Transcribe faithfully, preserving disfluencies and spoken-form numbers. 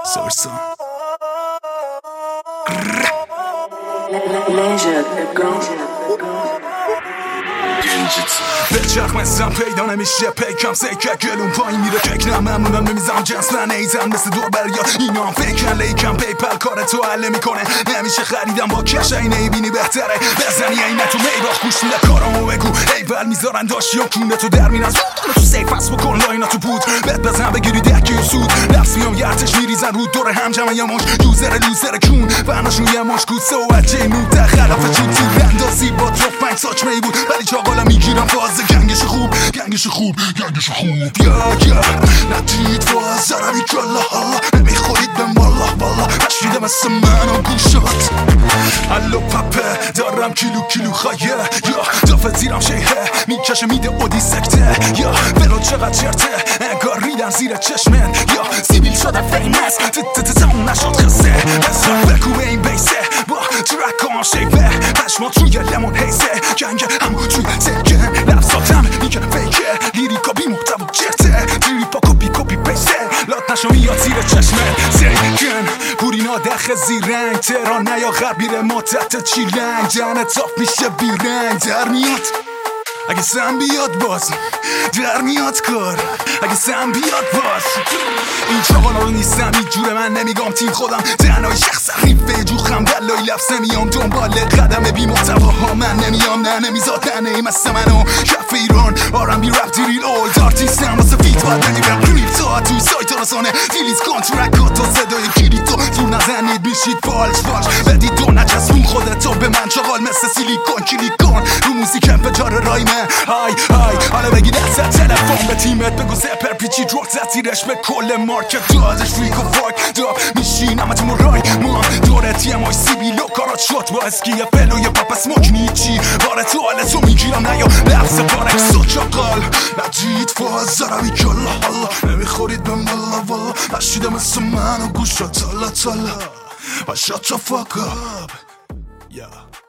Sorsa. بچرخ مثلم پیدا نمیشه پیکم سیکه گلون پایین میره کک نه ممنونم نمیزم جنس من ایزن مثل دور بریا اینا فکرن لیکم پیپل کار تو حل میکنه نمیشه خریدم با کش این ایبینی بهتره بزنی اینه تو میباخ گوش میده کارامو بگو ایول میذارن داشتی یا کونه تو در میرن زودانه تو سیف هست بکن لاینا تو بود بد بزن بگیری دکی و سود نفس میام یرتش میریزن رو دور هم جمعه یا مش یوزر لوزر کون برناشون یه مش کوسه و وجه نوته خلاف چون تیر اندازی با تفنگ ساچ می بود ولی چاقالا میگیرم فازه گنگش خوب گنگش خوب گنگش خوب یا یا ندید فاز عربی کلا حالا نمیخورید به مالا بالا نشیده مثل من و گوشات هلو پپه دارم کیلو کیلو خایه یا دافه زیرم شیهه میکشه میده اودی سکته یا بلو چقدر چرته انگار ریدن زیر چشمت یا سیبیل شده فیمس تموم نشد خسته بزرگ بکو به این بیسه با ترک آن شیبه پشمات روی لمون حیسه گنگ همو توی سکن لفظاتم میگه فیکه لیریکا بی محتوا چرته تریپا کپی کپی پیسه لات نشو میاد زیر چشمه سکن پورینا دخ زیرنگ تهران نیا غربیره ما تحت چیلنگ جنت صاف میشه بیرنگ در میاد اگه سم بیاد باز در میاد کار اگه سم بیاد باز این چاقالا رو نیستم هیچ جور من نمیگم تیم خودم تنهای شخص حریفه جوخم دلای لفظ نمیام دنبال قدم بی محتوا ها من نمیام نه نمیزاد نه نیم است منو کف ایران آرم بی رپ دیریل اولد آرتیستم واسه فیت باید بدیبم کریپتو توی سایت رسانه دیلیز کانترک ها تا صدای کلیتو زور نزنید میشید فالش فالش بدید دو نچسبون خودتو به من چاقال مثل سیلیکون کلیکون رو موزیکم به جار رایمه های های حالا بگی دست تلفن به تیمت بگو زپر پیچی روک زد تیرش به کل مارکت دادش ریک و فاک داب میشین همه تو مرای مان دورت یه مای سیبیلو کارات شد با اسکیه فلو یه پاپ اسموک نیچی باره تو حال تو میگیرم نیا لفظ پارکس و چاقال ندید فاز عربی کلا حالا نمیخورید به مالا والا نشیده مثل من و گوشا تالا تالا و shut the fuck up yeah